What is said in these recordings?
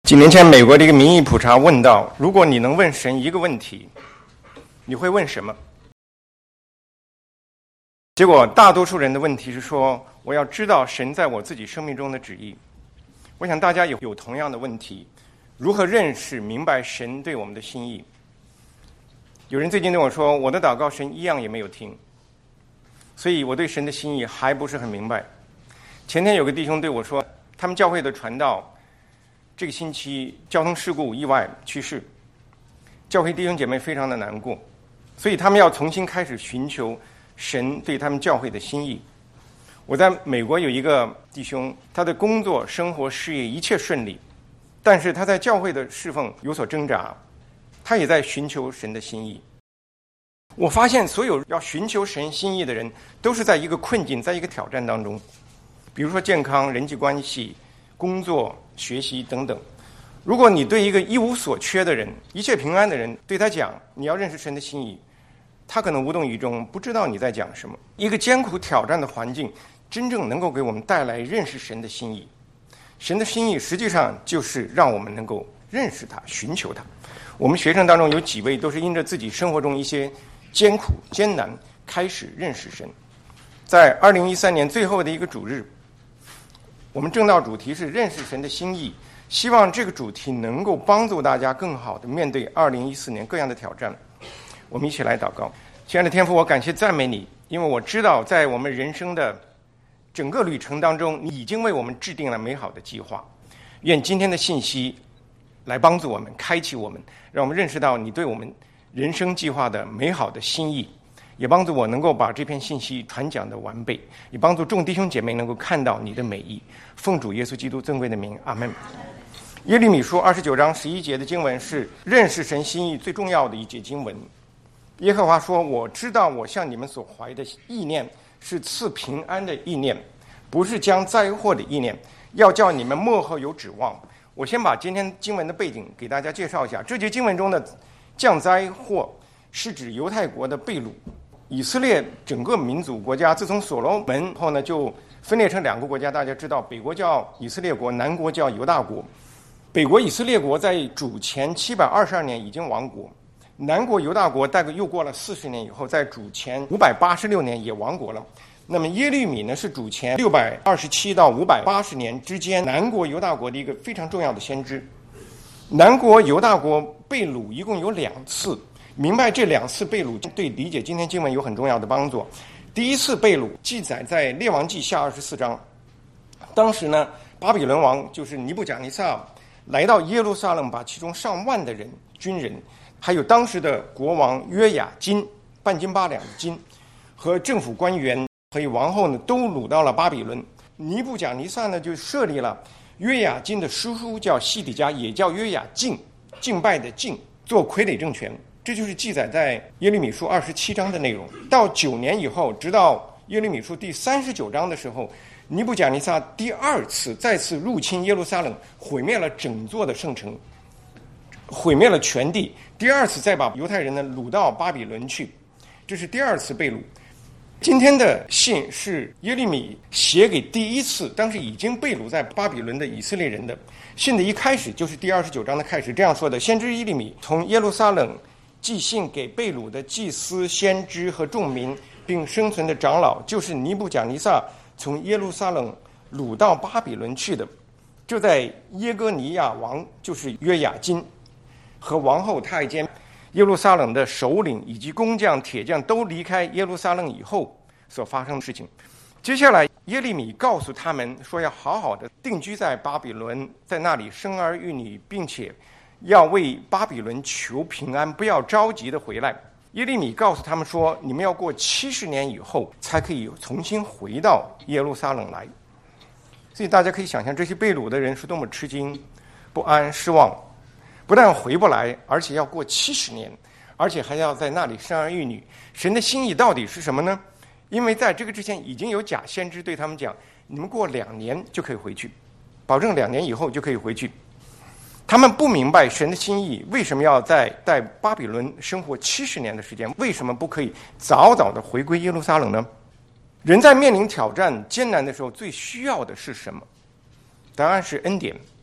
几年前，美国的一个民意普查问到：如果你能问神一个问题，你会问什么？结果大多数人的问题是说：我要知道神在我自己生命中的旨意。我想大家有同样的问题：如何认识、明白神对我们的心意？有人最近对我说：我的祷告神一样也没有听，所以我对神的心意还不是很明白。前天有个弟兄对我说，他们教会的传道这个星期交通事故意外去世，教会弟兄姐妹非常的难过，所以他们要重新开始寻求神对他们教会的心意。我在美国有一个弟兄，他的工作、生活、事业一切顺利，但是他在教会的侍奉有所挣扎，他也在寻求神的心意。我发现所有要寻求神心意的人，都是在一个困境、在一个挑战当中，比如说健康、人际关系、工作、学习等等。如果你对一个一无所缺的人、一切平安的人，对他讲你要认识神的心意，他可能无动于衷，不知道你在讲什么。一个艰苦挑战的环境，真正能够给我们带来认识神的心意。神的心意实际上就是让我们能够认识他、寻求他。我们学生当中有几位都是因着自己生活中一些艰苦、艰难开始认识神。在2013年最后的一个主日，我们正道主题是认识神的心意，希望这个主题能够帮助大家更好地面对2014年各样的挑战。我们一起来祷告。亲爱的天父，我感谢赞美你，因为我知道在我们人生的整个旅程当中，你已经为我们制定了美好的计划。愿今天的信息来帮助我们，开启我们，让我们认识到你对我们人生计划的美好的心意，也帮助我能够把这篇信息传讲的完备，也帮助众弟兄姐妹能够看到你的美意。奉主耶稣基督尊贵的名，阿们。耶利米书29章11节的经文是认识神心意最重要的一节经文。耶和华说：我知道我向你们所怀的意念是赐平安的意念，不是将灾祸的意念，要叫你们末后有指望。我先把今天经文的背景给大家介绍一下。这节经文中的降灾祸是指犹太国的被掳。以色列整个民族国家自从所罗门后呢，就分裂成两个国家。大家知道，北国叫以色列国，南国叫犹大国。北国以色列国在主前722年已经亡国，南国犹大国大概又过了40年以后，在主前586年也亡国了。那么耶利米呢，是主前627到580年之间南国犹大国的一个非常重要的先知。南国犹大国被掳一共有2次，明白这2次被掳对理解今天经文有很重要的帮助。第一次被掳记载在列王记下24章，当时呢，巴比伦王就是尼布甲尼撒来到耶路撒冷，把其中上万的人军人，还有当时的国王约雅斤半斤8两的金和政府官员和王后呢，都掳到了巴比伦。尼布甲尼撒呢，就设立了约雅斤的叔叫西底家，也叫约雅敬，敬拜的敬，做傀儡政权。这就是记载在耶利米书27章的内容。到9年以后，直到耶利米书第39章的时候，尼布甲尼撒第2次再次入侵耶路撒冷，毁灭了整座的圣城，毁灭了全地。第2次再把犹太人呢掳到巴比伦去，这是第2次被掳。今天的信是耶利米写给第1次当时已经被掳在巴比伦的以色列人的。信的一开始就是第29章的开始，这样说的：先知耶利米从耶路撒冷寄信给被掳的祭司、先知和众民，并生存的长老，就是尼布甲尼撒从耶路撒冷掳到巴比伦去的。就在耶哥尼亚王，就是约雅斤和王后太监、耶路撒冷的首领以及工匠、铁匠都离开耶路撒冷以后所发生的事情。接下来耶利米告诉他们说，要好好的定居在巴比伦，在那里生儿育女，并且要为巴比伦求平安，不要着急的回来。耶利米告诉他们说，你们要过70年以后才可以重新回到耶路撒冷来。所以大家可以想象，这些被掳的人是多么吃惊、不安、失望，不但回不来，而且要过70年，而且还要在那里生儿育女。神的心意到底是什么呢？因为在这个之前已经有假先知对他们讲，你们过2年就可以回去，保证2年以后就可以回去。他们不明白神的心意，为什么要在巴比伦生活70年的时间？为什么不可以早早的回归耶路撒冷呢？人在面临挑战艰难的时候，最需要的是什么？答案是恩典。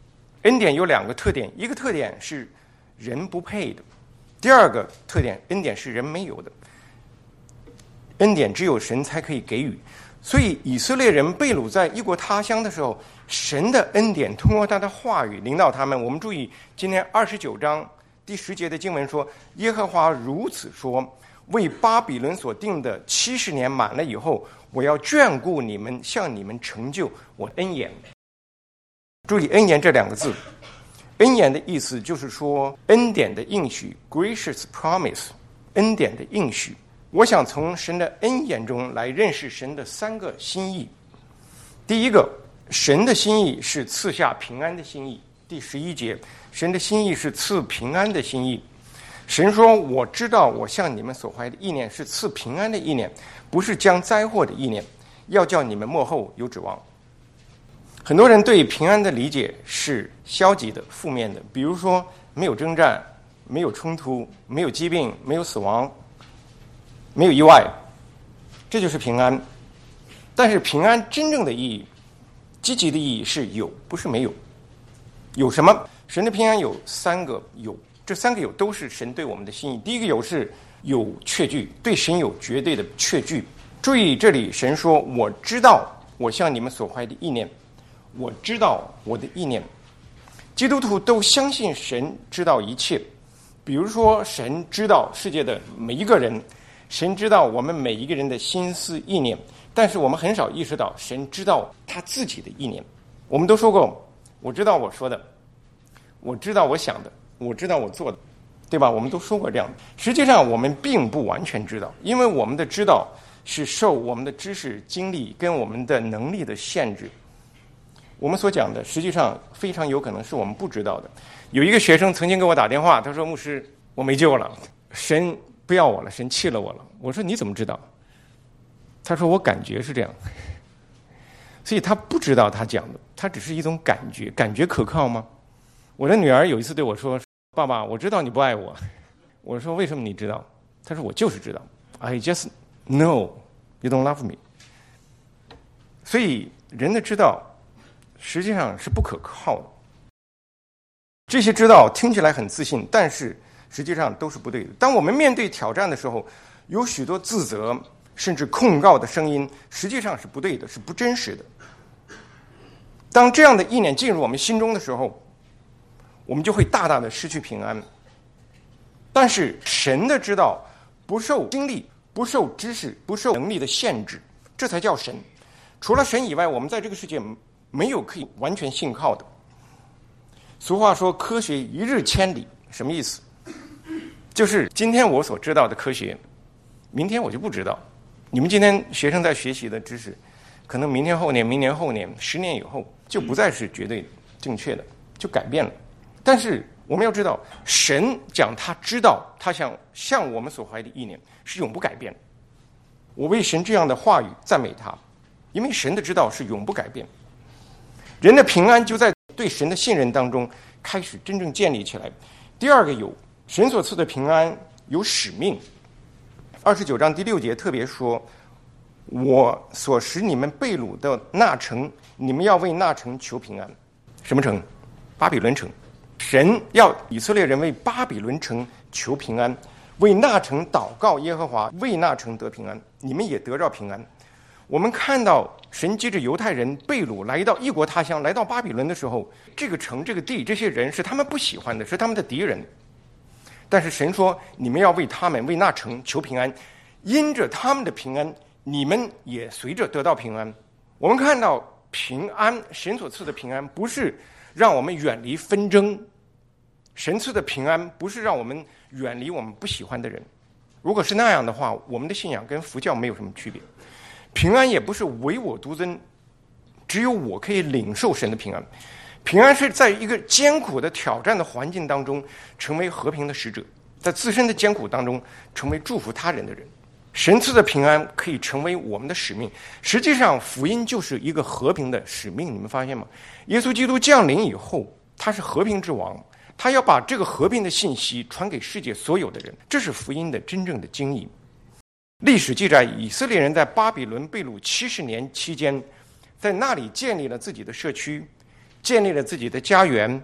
恩典有2个特点，一个特点是人不配的，第二个特点，恩典是人没有的。恩典只有神才可以给予，所以以色列人被掳在异国他乡的时候，神的恩典通过他的话语临到他们。我们注意今天29章第10节的经文说，耶和华如此说，为巴比伦所定的70年满了以后，我要眷顾你们，向你们成就我恩言。注意恩言这2个字，恩言的意思就是说恩典的应许 gracious promise， 恩典的应许。我想从神的恩言中来认识神的3个心意。第一个，神的心意是赐下平安的心意。第11节，神的心意是赐平安的心意。神说，我知道我向你们所怀的意念是赐平安的意念，不是将灾祸的意念，要叫你们末后有指望。很多人对平安的理解是消极的、负面的，比如说没有征战，没有冲突，没有疾病，没有死亡，没有意外，这就是平安。但是平安真正的意义，积极的意义是有，不是没有。有什么？神的平安有3个有，这3个有都是神对我们的心意。第一个有是有确据，对神有绝对的确据。注意这里神说，我知道我向你们所怀的意念，我知道我的意念。基督徒都相信神知道一切，比如说神知道世界的每一个人，神知道我们每一个人的心思意念，但是我们很少意识到神知道他自己的意念。我们都说过，我知道我说的，我知道我想的，我知道我做的，对吧？我们都说过这样的。实际上我们并不完全知道，因为我们的知道是受我们的知识、经历跟我们的能力的限制。我们所讲的实际上非常有可能是我们不知道的。有一个学生曾经给我打电话，他说，牧师，我没救了，神不要我了，神弃了我了。我说，你怎么知道？他说，我感觉是这样。所以他不知道他讲的，他只是一种感觉。感觉可靠吗？我的女儿有一次对我说，爸爸，我知道你不爱我。我说，为什么你知道？他说，我就是知道。I just know you don't love me。 所以人的知道实际上是不可靠的。这些知道听起来很自信，但是实际上都是不对的。当我们面对挑战的时候，有许多自责甚至控告的声音，实际上是不对的，是不真实的。当这样的意念进入我们心中的时候，我们就会大大的失去平安。但是神的知道不受经历、不受知识、不受能力的限制，这才叫神。除了神以外，我们在这个世界没有可以完全信靠的。俗话说，科学一日千里，什么意思？就是今天我所知道的科学，明天我就不知道。你们今天学生在学习的知识，可能明天后年、明年后年、10年以后就不再是绝对正确的，就改变了。但是我们要知道，神讲他知道，他向我们所怀的意念是永不改变的。我为神这样的话语赞美他，因为神的知道是永不改变。人的平安就在对神的信任当中开始真正建立起来。第二个有神所赐的平安有使命。29章第6节特别说，我所使你们被掳的那城，你们要为那城求平安。什么城？巴比伦城。神要以色列人为巴比伦城求平安，为那城祷告耶和华，为那城得平安，你们也得着平安。我们看到神接着犹太人被掳来到异国他乡，来到巴比伦的时候，这个城、这个地、这些人是他们不喜欢的，是他们的敌人。但是神说，你们要为他们、为那城求平安，因着他们的平安，你们也随着得到平安。我们看到平安，神所赐的平安不是让我们远离纷争，神赐的平安不是让我们远离我们不喜欢的人。如果是那样的话，我们的信仰跟佛教没有什么区别。平安也不是唯我独尊，只有我可以领受神的平安。平安是在一个艰苦的挑战的环境当中成为和平的使者，在自身的艰苦当中成为祝福他人的人。神赐的平安可以成为我们的使命。实际上福音就是一个和平的使命，你们发现吗？耶稣基督降临以后，他是和平之王，他要把这个和平的信息传给世界所有的人，这是福音的真正的经义。历史记载，以色列人在巴比伦被掳70年期间，在那里建立了自己的社区，建立了自己的家园，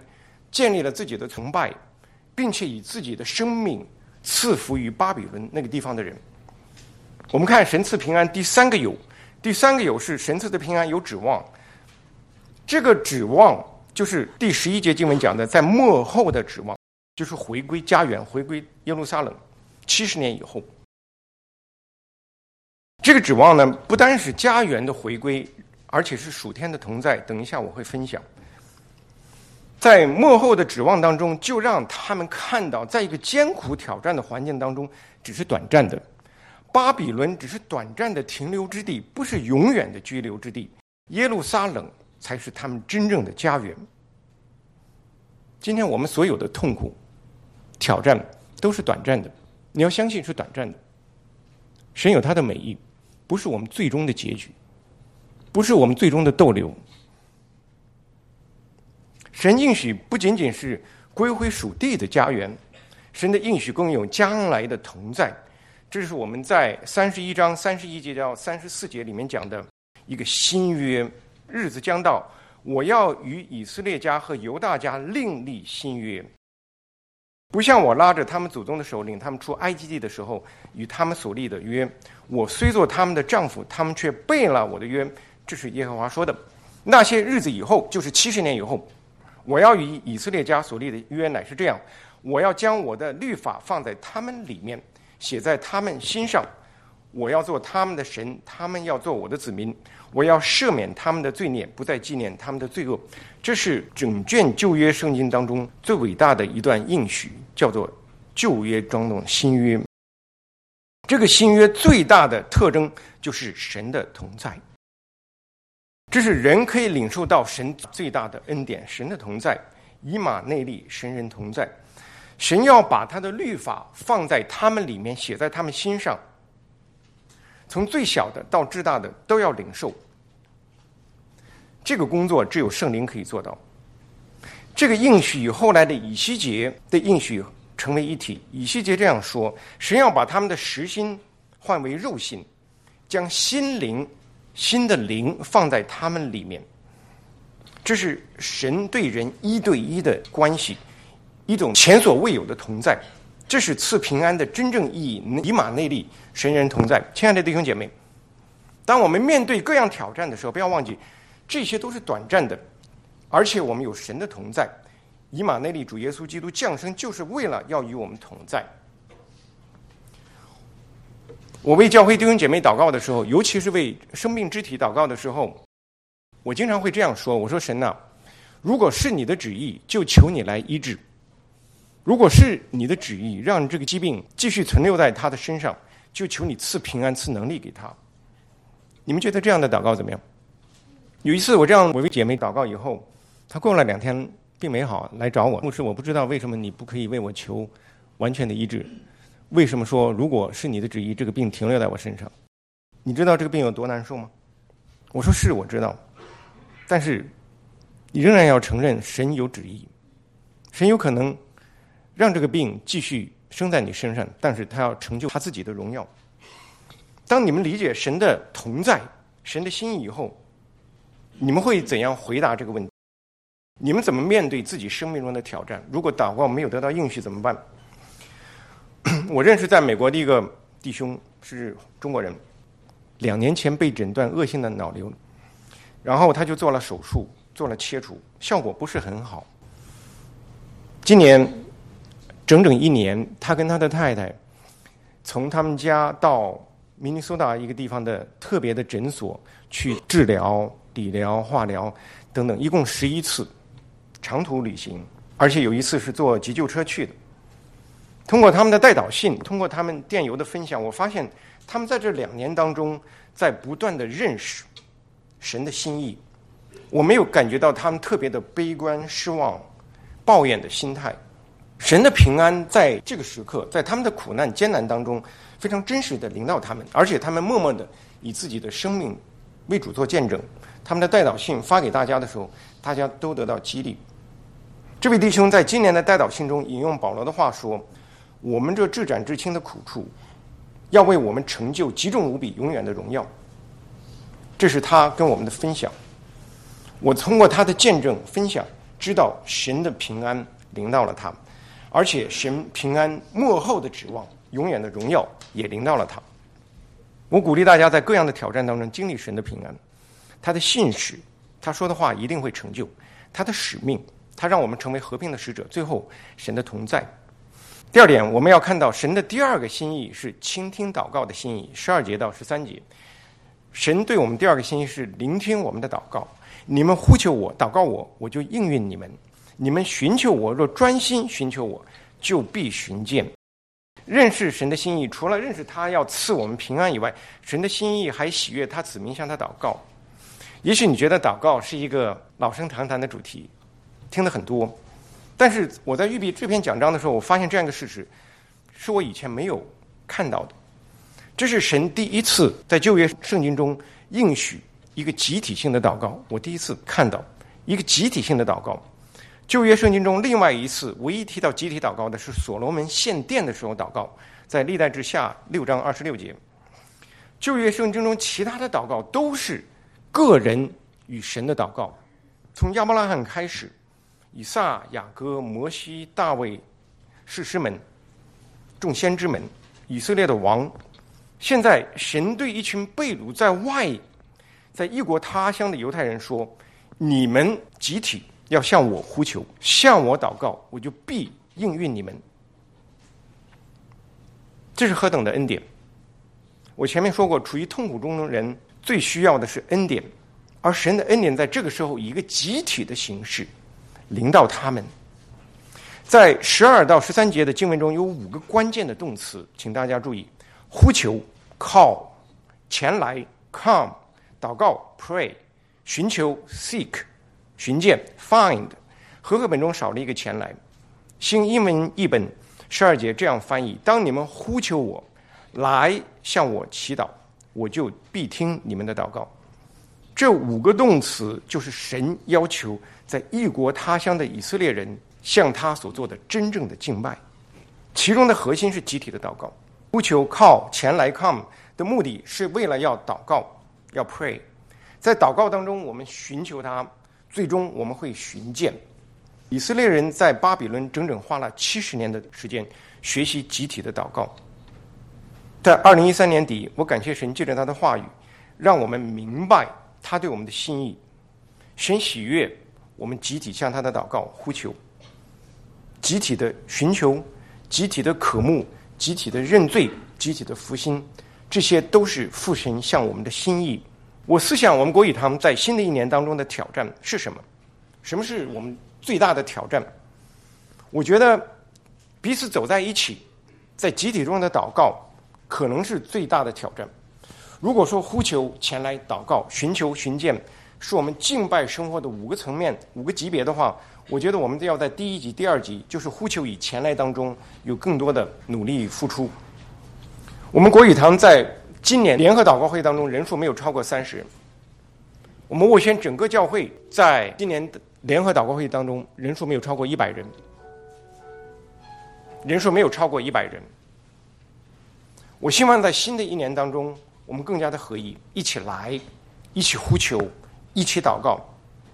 建立了自己的崇拜，并且以自己的生命赐福于巴比伦那个地方的人。我们看神赐平安第三个有是神赐的平安有指望。这个指望就是第11节经文讲的，在末后的指望，就是回归家园，回归耶路撒冷70年以后。这个指望呢，不单是家园的回归，而且是属天的同在。等一下我会分享。在末后的指望当中，就让他们看到，在一个艰苦挑战的环境当中，只是短暂的。巴比伦只是短暂的停留之地，不是永远的居留之地。耶路撒冷才是他们真正的家园。今天我们所有的痛苦、挑战都是短暂的，你要相信是短暂的。神有他的美意，不是我们最终的结局，不是我们最终的逗留。神应许不仅仅是归回属地的家园，神的应许更有将来的同在。这是我们在31章31节到34节里面讲的一个新约。日子将到，我要与以色列家和犹大家另立新约，不像我拉着他们祖宗的手，领他们出埃及地的时候与他们所立的约。我虽做他们的丈夫，他们却背了我的约。这是耶和华说的。那些日子以后，就是70年以后，我要与以色列家所立的约乃是这样：我要将我的律法放在他们里面，写在他们心上。我要做他们的神，他们要做我的子民。我要赦免他们的罪孽，不再纪念他们的罪恶。这是整卷旧约圣经当中最伟大的一段应许，叫做旧约当中的新约。这个新约最大的特征就是神的同在，这是人可以领受到神最大的恩典，神的同在，以马内利，神人同在。神要把他的律法放在他们里面，写在他们心上，从最小的到至大的都要领受。这个工作只有圣灵可以做到。这个应许与后来的以西结的应许成为一体。以西结这样说：神要把他们的实心换为肉心，将心的灵放在他们里面。这是神对人一对一的关系，一种前所未有的同在。这是赐平安的真正意义，以马内利，神人同在。亲爱的弟兄姐妹，当我们面对各样挑战的时候，不要忘记这些都是短暂的，而且我们有神的同在。以马内利，主耶稣基督降生就是为了要与我们同在。我为教会弟兄姐妹祷告的时候，尤其是为生命肢体祷告的时候，我经常会这样说：我说神啊，如果是你的旨意，就求你来医治；如果是你的旨意让这个疾病继续存留在他的身上，就求你赐平安、赐能力给他。你们觉得这样的祷告怎么样？有一次我这样为姐妹祷告以后，她过了2天并没好，来找我，牧师，我不知道为什么你不可以为我求完全的医治？为什么说如果是你的旨意，这个病停留在我身上？你知道这个病有多难受吗？我说是，我知道，但是你仍然要承认神有旨意，神有可能让这个病继续生在你身上，但是他要成就他自己的荣耀。当你们理解神的同在、神的心意以后，你们会怎样回答这个问题？你们怎么面对自己生命中的挑战？如果祷告没有得到应许怎么办？我认识在美国的一个弟兄是中国人，2年前被诊断恶性的脑瘤，然后他就做了手术，做了切除，效果不是很好。今年整整1年，他跟他的太太从他们家到明尼苏达一个地方的特别的诊所去治疗、理疗、化疗等等，一共11次长途旅行，而且有一次是坐急救车去的。通过他们的代祷信，通过他们电邮的分享，我发现他们在这2年当中在不断的认识神的心意。我没有感觉到他们特别的悲观、失望、抱怨的心态。神的平安在这个时刻，在他们的苦难艰难当中非常真实的临到他们，而且他们默默的以自己的生命为主做见证。他们的代祷信发给大家的时候，大家都得到激励。这位弟兄在今年的代祷信中引用保罗的话说：我们这至暂至轻的苦处，要为我们成就极重无比永远的荣耀。这是他跟我们的分享。我通过他的见证分享， 知道神的平安临到了他，而且神平安末后的指望，永远的荣耀也临到了他。我鼓励大家在各样的挑战当中经历神的平安，他的信使，他说的话一定会成就，他的使命，他让我们成为和平的使者，最后神的同在。第二点，我们要看到神的第二个心意是倾听祷告的心意，12节到13节。神对我们第二个心意是聆听我们的祷告，你们呼求我，祷告我，我就应允你们；你们寻求我，若专心寻求我，就必寻见。认识神的心意，除了认识他要赐我们平安以外，神的心意还喜悦他子民向他祷告。也许你觉得祷告是一个老生常谈的主题，听得很多，但是我在预备这篇讲章的时候，我发现这样一个事实，是我以前没有看到的。这是神第一次在旧约圣经中应许一个集体性的祷告，我第一次看到一个集体性的祷告。旧约圣经中另外一次唯一提到集体祷告的是所罗门献殿的时候祷告，在历代志下6章26节。旧约圣经中其他的祷告都是个人与神的祷告，从亚伯拉罕开始，以撒、雅各、摩西、大卫、士师们、众先知们、以色列的王。现在神对一群被掳在外，在异国他乡的犹太人说，你们集体要向我呼求，向我祷告，我就必应允你们。这是何等的恩典！我前面说过，处于痛苦中的人最需要的是恩典，而神的恩典在这个时候以一个集体的形式临到他们。在12到13节的经文中有5个关键的动词，请大家注意：呼求 call， 前来 come， 祷告 pray， 寻求 seek， 寻见 find。 和合本中少了一个前来，新英文译本12节这样翻译：当你们呼求我，来向我祈祷，我就必听你们的祷告。这5个动词就是神要求在异国他乡的以色列人向他所做的真正的敬拜，其中的核心是集体的祷告。呼求 call 前来 come 的目的是为了要祷告，要 pray。 在祷告当中我们寻求他，最终我们会寻见。以色列人在巴比伦整整花了70年的时间学习集体的祷告。在2013年底，我感谢神借着他的话语让我们明白他对我们的心意。神喜悦我们集体向他的祷告呼求，集体的寻求，集体的渴慕，集体的认罪，集体的服心，这些都是父神向我们的心意。我思想我们国语堂在新的一年当中的挑战是什么？什么是我们最大的挑战？我觉得彼此走在一起，在集体中的祷告可能是最大的挑战。如果说呼求前来祷告，寻求寻见是我们敬拜生活的5个层面5个级别的话，我觉得我们要在第1级第2级，就是呼求与前来当中有更多的努力付出。我们国语堂在今年联合祷告会当中人数没有超过30人，我们沃宣整个教会在今年的联合祷告会当中人数没有超过100人，人数没有超过100人。我希望在新的一年当中我们更加的合一，一起来，一起呼求，一起祷告。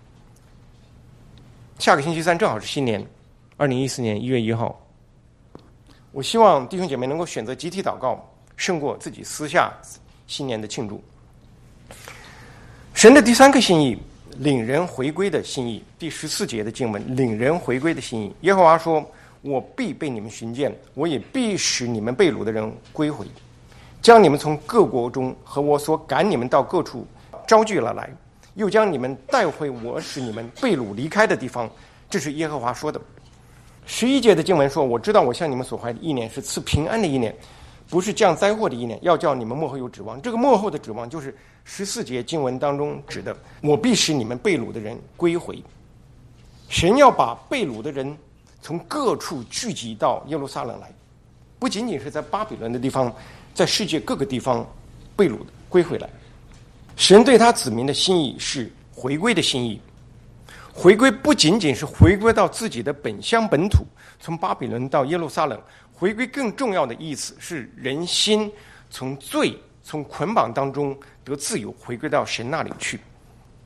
下个星期3正好是新年，2014年1月1号。我希望弟兄姐妹能够选择集体祷告胜过自己私下新年的庆祝。神的第3个心意，领人回归的心意。第14节的经文，领人回归的心意。耶和华说，我必被你们寻见，我也必使你们被掳的人归回，将你们从各国中和我所赶你们到各处招聚了来，又将你们带回我使你们被掳离开的地方。这是耶和华说的。11节的经文说，我知道我向你们所怀的意念是赐平安的意念，不是降灾祸的意念，要叫你们末后有指望。这个末后的指望就是14节经文当中指的，我必使你们被掳的人归回。神要把被掳的人从各处聚集到耶路撒冷来，不仅仅是在巴比伦的地方，在世界各个地方被掳的归回来。神对他子民的心意是回归的心意。回归不仅仅是回归到自己的本乡本土，从巴比伦到耶路撒冷，回归更重要的意思是人心从罪从捆绑当中得自由，回归到神那里去。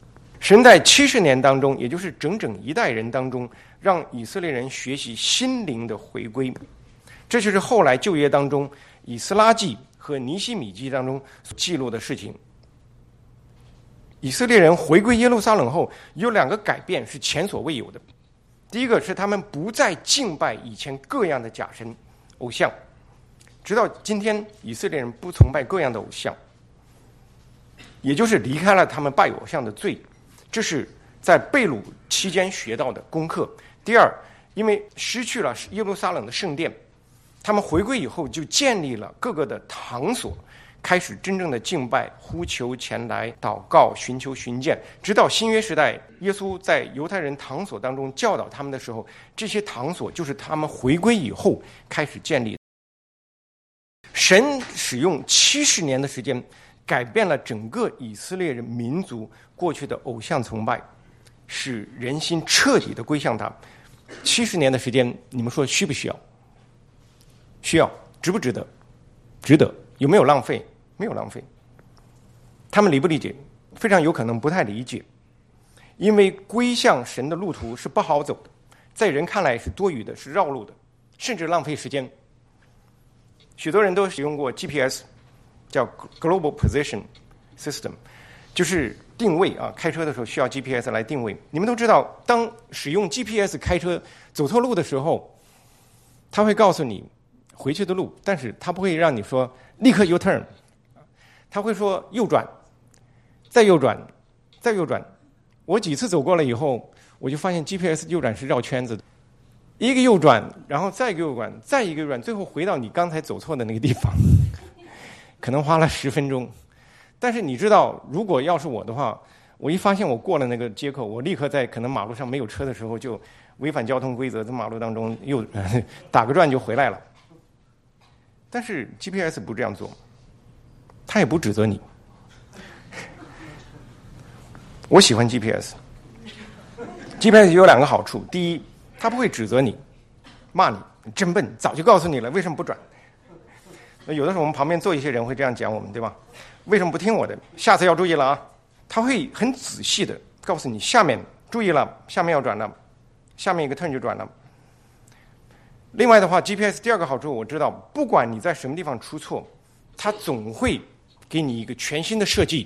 神在70年当中，也就是整整一代人当中，让以色列人学习心灵的回归。这就是后来旧约当中以斯拉记和尼希米记当中所记录的事情。以色列人回归耶路撒冷后，有2个改变是前所未有的。第一个是他们不再敬拜以前各样的假神偶像，直到今天以色列人不崇拜各样的偶像，也就是离开了他们拜偶像的罪。这是在被掳期间学到的功课。第二，因为失去了耶路撒冷的圣殿，他们回归以后就建立了各个的堂所，开始真正的敬拜，呼求前来祷告，寻求寻见。直到新约时代，耶稣在犹太人堂所当中教导他们的时候，这些堂所就是他们回归以后开始建立的。神使用70年的时间改变了整个以色列人民族过去的偶像崇拜，使人心彻底的归向他。70年的时间，你们说需不需要？需要。值不值得？值得。有没有浪费？没有浪费。他们理不理解？非常有可能不太理解，因为归向神的路途是不好走的，在人看来是多余的，是绕路的，甚至浪费时间。许多人都使用过 GPS， 叫 Global Position System， 就是定位啊，开车的时候需要 GPS 来定位。你们都知道，当使用 GPS 开车走错路的时候，它会告诉你回去的路，但是它不会让你说立刻 U-turn， 它会说右转，再右转，再右转。我几次走过了以后，我就发现 GPS 右转是绕圈子的，一个右转，然后再一个右转，再一个右转，最后回到你刚才走错的那个地方，可能花了10分钟。但是你知道，如果要是我的话，我一发现我过了那个街口，我立刻在可能马路上没有车的时候就违反交通规则，在马路当中又打个转就回来了。但是 GPS 不这样做，他也不指责你。我喜欢 GPS。GPS 有2个好处，第一，他不会指责你，骂你真笨，早就告诉你了，为什么不转？有的时候我们旁边坐一些人会这样讲我们，对吧？为什么不听我的？下次要注意了啊！他会很仔细的告诉你，下面注意了，下面要转了，下面一个 turn 就转了。另外的话 ，GPS 第2个好处我知道，不管你在什么地方出错，它总会给你一个全新的设计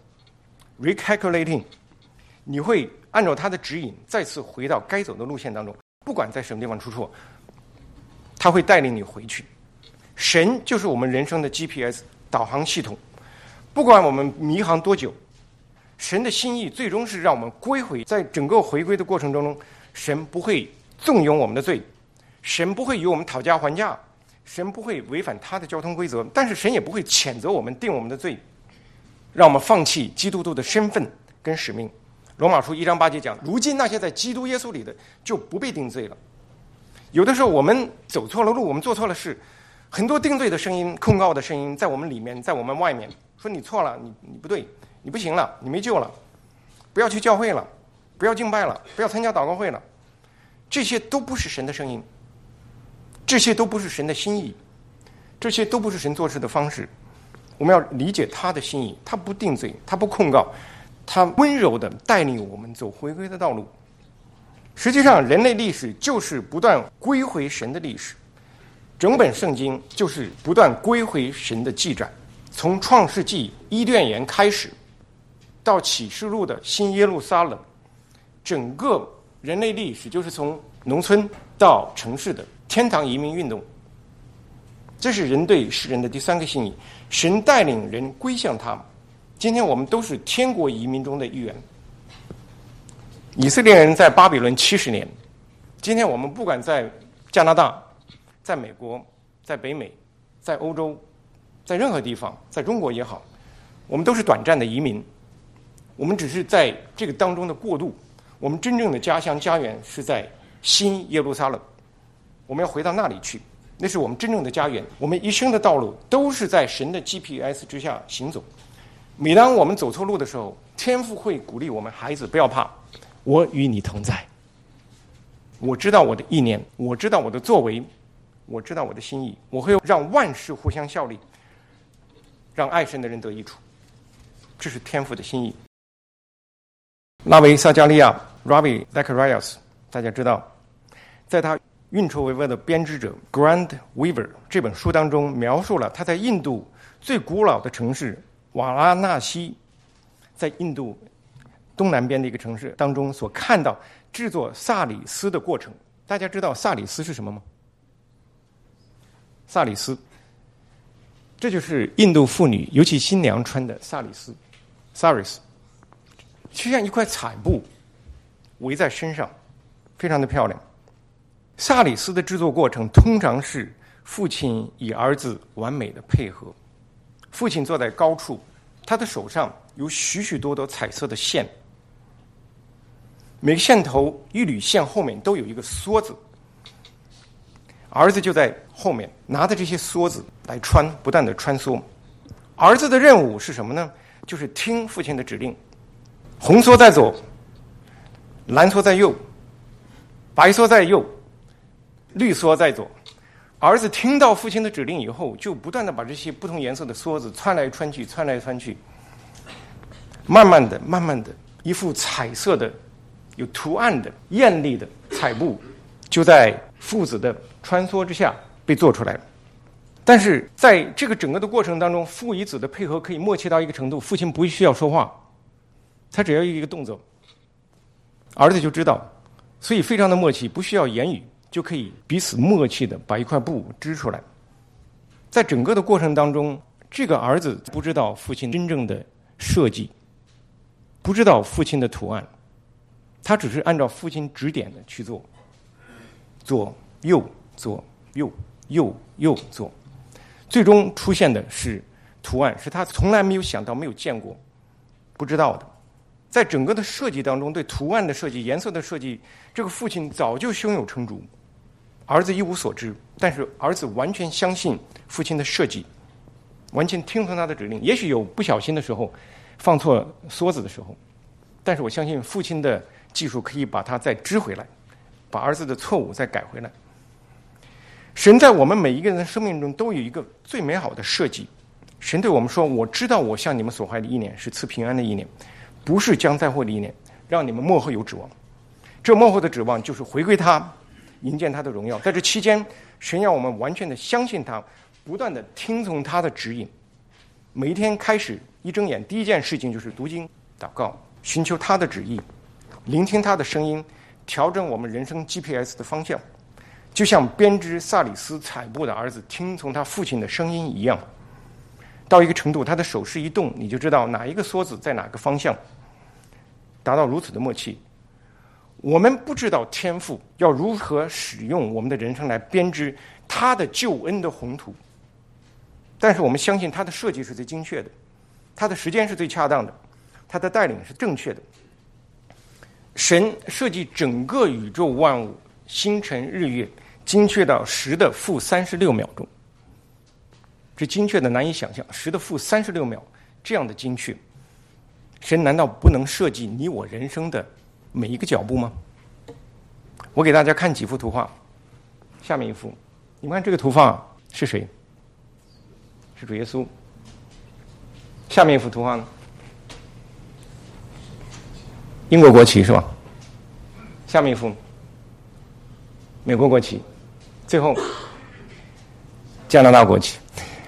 ，recalculating， 你会按照它的指引再次回到该走的路线当中。不管在什么地方出错，它会带领你回去。神就是我们人生的 GPS 导航系统，不管我们迷航多久，神的心意最终是让我们归回。在整个回归的过程当中，神不会纵容我们的罪。神不会与我们讨价还价，神不会违反他的交通规则，但是神也不会谴责我们，定我们的罪，让我们放弃基督徒的身份跟使命。罗马书1章8节讲，如今那些在基督耶稣里的就不被定罪了。有的时候我们走错了路，我们做错了事，很多定罪的声音、控告的声音在我们里面，在我们外面，说你错了，你不对，你不行了，你没救了，不要去教会了，不要敬拜了，不要参加祷告会了。这些都不是神的声音，这些都不是神的心意，这些都不是神做事的方式。我们要理解他的心意，他不定罪，他不控告，他温柔地带领我们走回归的道路。实际上，人类历史就是不断归回神的历史，整本圣经就是不断归回神的记载。从创世纪伊甸园开始，到启示录的新耶路撒冷，整个人类历史就是从农村到城市的天堂移民运动。这是人对世人的第3个心意，神带领人归向他。今天我们都是天国移民中的一员。以色列人在巴比伦70年，今天我们不管在加拿大、在美国、在北美、在欧洲，在任何地方，在中国也好，我们都是短暂的移民，我们只是在这个当中的过渡。我们真正的家乡家园是在新耶路撒冷，我们要回到那里去，那是我们真正的家园。我们一生的道路都是在神的 GPS 之下行走。每当我们走错路的时候，天父会鼓励我们，孩子不要怕，我与你同在。我知道我的意念，我知道我的作为，我知道我的心意，我会让万事互相效力，让爱神的人得益处。这是天父的心意。 拉维撒加利亚 Ravi Zacharias 大家知道，在他运筹帷幄的编织者 Grand Weaver 这本书当中描述了他在印度最古老的城市瓦拉纳西，在印度东南边的一个城市当中所看到制作萨里斯的过程。大家知道萨里斯是什么吗？萨里斯，这就是印度妇女尤其新娘穿的萨里斯 saris， 就像一块彩布围在身上，非常的漂亮。萨里斯的制作过程通常是父亲与儿子完美的配合，父亲坐在高处，他的手上有许许多多彩色的线，每个线头一缕线后面都有一个梭子，儿子就在后面拿着这些梭子来穿，不断的穿梭。儿子的任务是什么呢？就是听父亲的指令，红梭在左，蓝梭在右，白梭在右，绿梭在左。儿子听到父亲的指令以后，就不断的把这些不同颜色的梭子穿来穿去，穿来穿去，慢慢的一幅彩色的有图案的艳丽的彩布就在父子的穿梭之下被做出来了。但是在这个整个的过程当中，父与子的配合可以默契到一个程度，父亲不需要说话，他只要一个动作，儿子就知道，所以非常的默契，不需要言语就可以彼此默契的把一块布织出来。在整个的过程当中，这个儿子不知道父亲真正的设计，不知道父亲的图案，他只是按照父亲指点的去做，左右左右右右左，最终出现的是图案，是他从来没有想到、没有见过、不知道的。在整个的设计当中，对图案的设计、颜色的设计，这个父亲早就胸有成竹，儿子一无所知。但是儿子完全相信父亲的设计，完全听从他的指令。也许有不小心的时候，放错梭子的时候，但是我相信父亲的技术可以把它再织回来，把儿子的错误再改回来。神在我们每一个人的生命中都有一个最美好的设计。神对我们说，我知道我向你们所怀的意念是赐平安的意念，不是将灾祸的意念，让你们末后有指望。这末后的指望就是回归他，迎见他的荣耀。在这期间，神要我们完全的相信他，不断的听从他的指引。每一天开始一睁眼，第一件事情就是读经祷告，寻求他的旨意，聆听他的声音，调整我们人生 GPS 的方向，就像编织萨里斯彩布的儿子听从他父亲的声音一样。到一个程度，他的手势一动，你就知道哪一个梭子在哪个方向，达到如此的默契。我们不知道天父要如何使用我们的人生来编织他的救恩的宏图，但是我们相信他的设计是最精确的，他的时间是最恰当的，他的带领是正确的。神设计整个宇宙万物，星辰日月，精确到10的负36秒钟，这精确的难以想象，10的负36秒这样的精确，神难道不能设计你我人生的每一个脚步吗？我给大家看几幅图画，下面一幅，你们看这个图画是谁？是主耶稣。下面一幅图画呢？英国国旗是吧？下面一幅，美国国旗，最后加拿大国旗。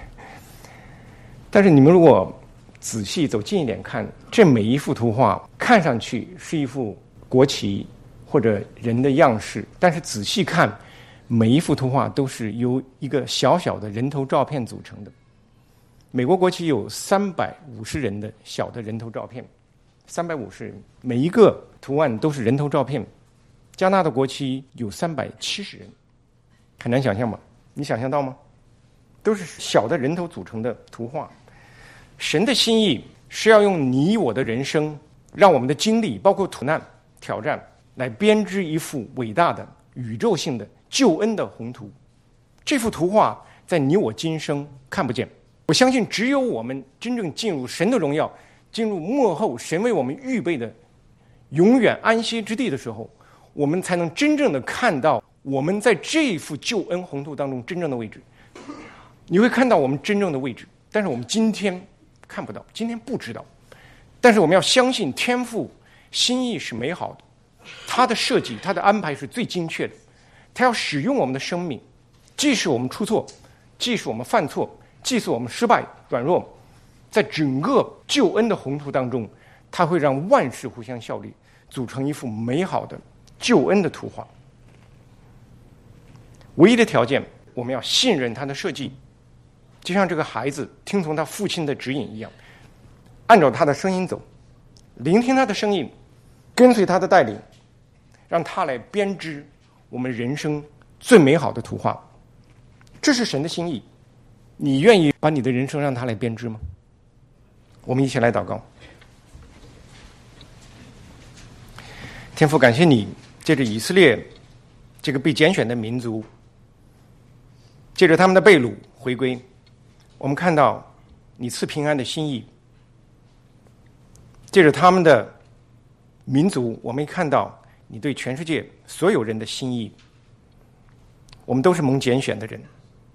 但是你们如果仔细走近一点看，这每一幅图画看上去是一幅国旗或者人的样式，但是仔细看，每一幅图画都是由一个小小的人头照片组成的。美国国旗有350人的小的人头照片，350人，每一个图案都是人头照片。加拿大国旗有370人，很难想象吧？你想象到吗？都是小的人头组成的图画。神的心意是要用你我的人生，让我们的经历包括苦难挑战，来编织一幅伟大的宇宙性的救恩的宏图。这幅图画在你我今生看不见，我相信只有我们真正进入神的荣耀，进入幕后神为我们预备的永远安息之地的时候，我们才能真正的看到我们在这一幅救恩宏图当中真正的位置。你会看到我们真正的位置，但是我们今天看不到，今天不知道。但是我们要相信天父心意是美好的，他的设计他的安排是最精确的，他要使用我们的生命，即使我们出错，即使我们犯错，即使我们失败软弱，在整个救恩的宏图当中，他会让万事互相效力，组成一幅美好的救恩的图画。唯一的条件，我们要信任他的设计，就像这个孩子听从他父亲的指引一样，按照他的声音走，聆听他的声音，跟随他的带领，让他来编织我们人生最美好的图画。这是神的心意，你愿意把你的人生让他来编织吗？我们一起来祷告。天父，感谢你借着以色列这个被拣选的民族，借着他们的被掳回归，我们看到你赐平安的心意。借着他们的民族，我们看到你对全世界所有人的心意。我们都是蒙拣选的人，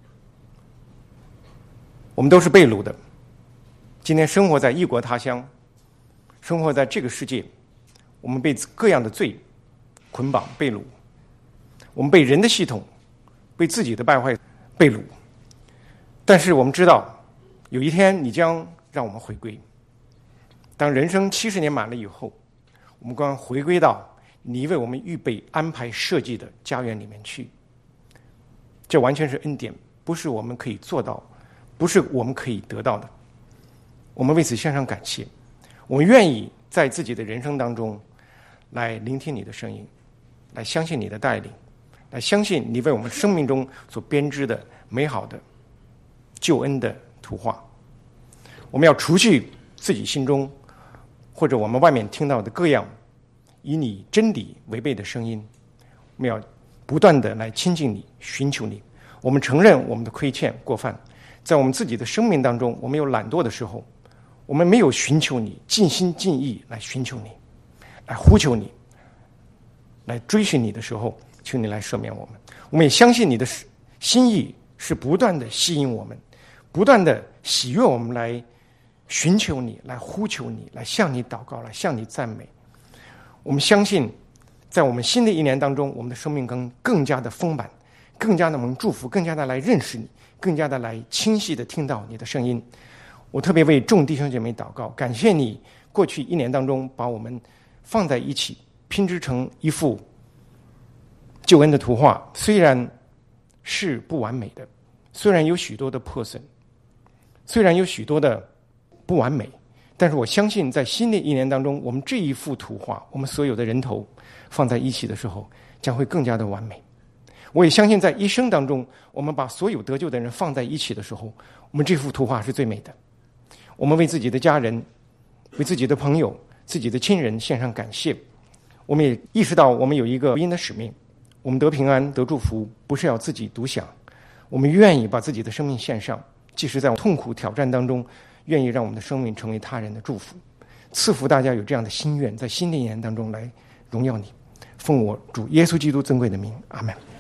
我们都是被掳的，今天生活在异国他乡，生活在这个世界，我们被各样的罪捆绑被掳，我们被人的系统，被自己的败坏被掳。但是我们知道有一天你将让我们回归，当人生70年满了以后，我们将回归到你为我们预备安排设计的家园里面去。这完全是恩典，不是我们可以做到，不是我们可以得到的。我们为此献上感谢，我们愿意在自己的人生当中来聆听你的声音，来相信你的带领，来相信你为我们生命中所编织的美好的救恩的图画。我们要除去自己心中或者我们外面听到的各样以你真理违背的声音，我们要不断的来亲近你，寻求你。我们承认我们的亏欠过犯，在我们自己的生命当中，我们有懒惰的时候，我们没有寻求你，尽心尽意来寻求你，来呼求你，来追寻你的时候，求你来赦免我们。我们也相信你的心意是不断的吸引我们，不断的喜悦我们来寻求你，来呼求你，来向你祷告，来向你赞美。我们相信在我们新的一年当中，我们的生命更加的丰满，更加的蒙祝福，更加的来认识你，更加的来清晰的听到你的声音。我特别为众弟兄姐妹祷告，感谢你过去1年当中把我们放在一起，拼织成一幅救恩的图画。虽然是不完美的，虽然有许多的破损，虽然有许多的不完美，但是我相信在新的1年当中，我们这一幅图画，我们所有的人头放在一起的时候，将会更加的完美。我也相信在一生当中，我们把所有得救的人放在一起的时候，我们这幅图画是最美的。我们为自己的家人，为自己的朋友，自己的亲人献上感谢。我们也意识到我们有一个福音的使命，我们得平安得祝福，不是要自己独享，我们愿意把自己的生命献上，即使在痛苦挑战当中，愿意让我们的生命成为他人的祝福。赐福大家有这样的心愿，在新的1年当中来荣耀你。奉我主耶稣基督尊贵的名，阿们。